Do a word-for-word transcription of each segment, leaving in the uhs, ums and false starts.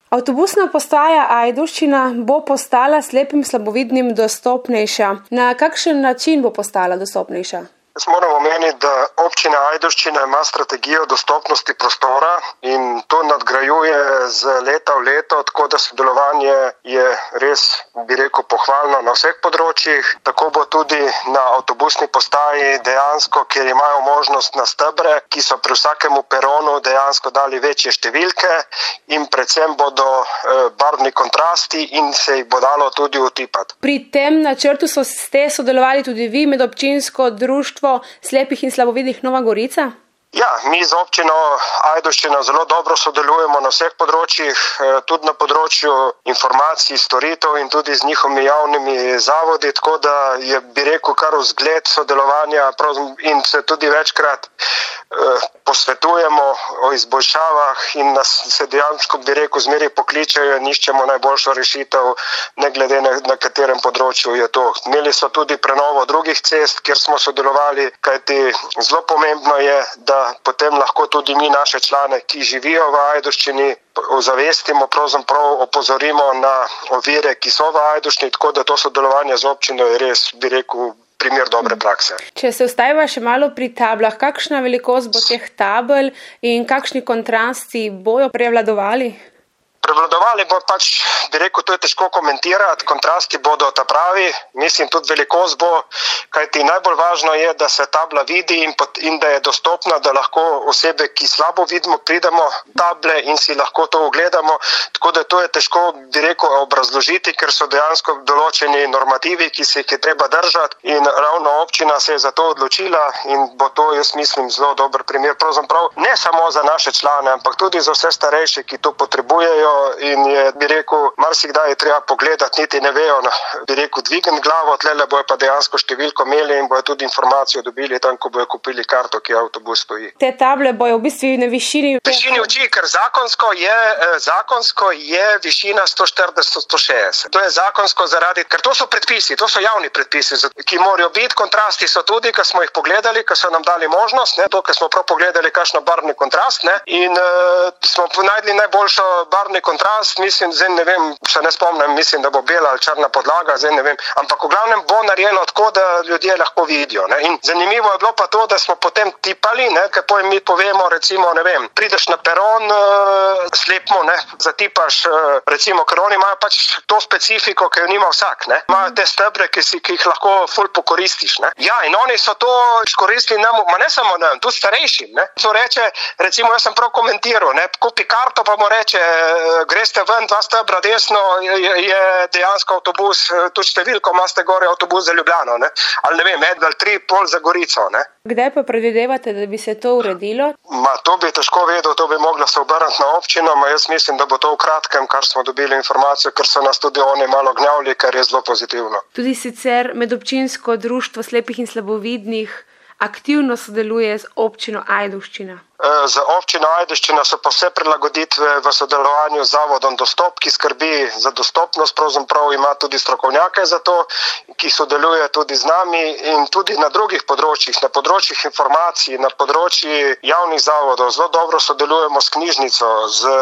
Avtobusna postaja Ajdovščina bo postala slepim slabovidnim dostopnejša. Na kakšen način bo postala dostopnejša? Jaz moram omeniti, da občina Ajdovščina ima strategijo dostopnosti prostora in to nadgrajuje z leta v leto, tako da sodelovanje je res, bi rekel, pohvalno na vseh področjih. Tako bo tudi na avtobusni postaji dejansko, kjer imajo možnost na stebre, ki so pri vsakemu peronu dejansko dali večje številke in predvsem bodo barvni kontrasti in se jih bo dalo tudi utipati. Pri tem načrtu so ste sodelovali tudi vi, medobčinsko društvo slepih in slabovidnih Nova Gorica? Ja, mi z občino Ajdovščina zelo dobro sodelujemo na vseh področjih, tudi na področju informacij, storitev in tudi z njihovimi javnimi zavodi, tako da je, bi rekel, kar vzgled sodelovanja in se tudi večkrat eh, posvetujemo o izboljšavah in nas se dejansko, bi rekel, zmeri pokličejo in iščemo najboljšo rešitev, ne glede na, na katerem področju je to. Imeli so tudi prenovo drugih cest, kjer smo sodelovali, kajti zelo pomembno je, da potem lahko tudi mi naše člane, ki živijo v Ajdovščini, ozavestimo, pravzaprav opozorimo na ovire, ki so v Ajdovščini, tako da to sodelovanje z občino je res, bi rekel, primer dobre prakse. Če se ustaviva še malo pri tablah, kakšna velikost bo teh tabel in kakšni kontrasti bojo prevladovali? Prevladovali bo pač, bi rekel, to je težko komentirati, kontrasti bodo ta pravi, mislim tudi velikost bo, kajti najbolj važno je, da se tabla vidi in, pot, in da je dostopna, da lahko osebe, ki slabo vidimo, pridemo table in si lahko to ogledamo, tako da to je težko, bi rekel, obrazložiti, ker so dejansko določeni normativi, ki se jih je treba držati in ravno občina se je za to odločila in bo to, jaz mislim, zelo dober primer, pravzaprav ne samo za naše člane, ampak tudi za vse starejše, ki to potrebujejo. In je, bi rekel, marsikdaj je treba pogledati, niti ne vejo, bi rekel, dvign glavo, tlele bojo pa dejansko številko imeli in bojo tudi informacijo dobili tam, ko bojo kupili karto, ki avtobus stoji. Te table bojo v bistvu na višini... Višini oči, ker zakonsko je, zakonsko je višina sto štirideset do sto šestdeset. To je zakonsko zaradi, ker to so predpisi, to so javni predpisi, ki morajo biti, kontrasti so tudi, ker smo jih pogledali, ker so nam dali možnost, ne, to, ker smo prav pogledali, kakšno barvni kontrast, ne, in uh, smo najdli najboljšo barvni kontrast, mislim, zdaj ne vem, se ne spomnim, mislim, da bo bela ali črna podlaga, zdaj ne vem, ampak v glavnem bo narejeno tako, da ljudje lahko vidijo, ne, in zanimivo je bilo pa to, da smo potem tipali, ne, ker potem mi povemo, recimo, ne vem, prideš na peron, uh, slepmo, ne, zatipaš, uh, recimo, ker oni imajo pač to specifiko, ki jo nima vsak, ne, imajo te stebre, ki, si, ki jih lahko ful pokoristiš, ne, ja, in oni so to izkoristili nam, ma ne samo nam, tudi starejšim, ne, to reče, recimo, jaz sem prav komentiral, ne, kupi karto, pa mu reče, greste ven, dva stebra desno, je, je dejansko avtobus, tudi številko imate gore avtobus za Ljubljano, ne? Ali ne vem, en ali tri, pol za Gorico, ne? Kdaj pa predvidevate, da bi se to uredilo? Ma, to bi težko vedel, to bi mogla se obrniti na občino, ma jaz mislim, da bo to v kratkem, kar smo dobili informacijo, ker so nas tudi oni malo gnjavili, kar je zelo pozitivno. Tudi sicer medobčinsko društvo slepih in slabovidnih aktivno sodeluje z občino Ajdovščina. Za občino Ajdovščina so pa vse prilagoditve v sodelovanju z zavodom Dostop, ki skrbi za dostopnost, pravzaprav ima tudi strokovnjake za to, ki sodeluje tudi z nami in tudi na drugih področjih, na področjih informacij, na področjih javnih zavodov. Zelo dobro sodelujemo s knjižnico,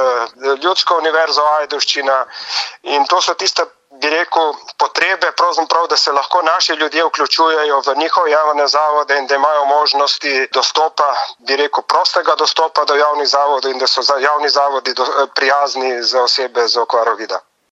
z Ljudsko univerzo Ajdovščina in to so tiste, bi rekel, potrebe, pravzaprav, da se lahko naši ljudje vključujejo v njihove javne zavode in da imajo možnosti dostopa, bi rekel, prostega dostopa do javnih zavodov in da so javni zavodi prijazni za osebe z okvaro vida.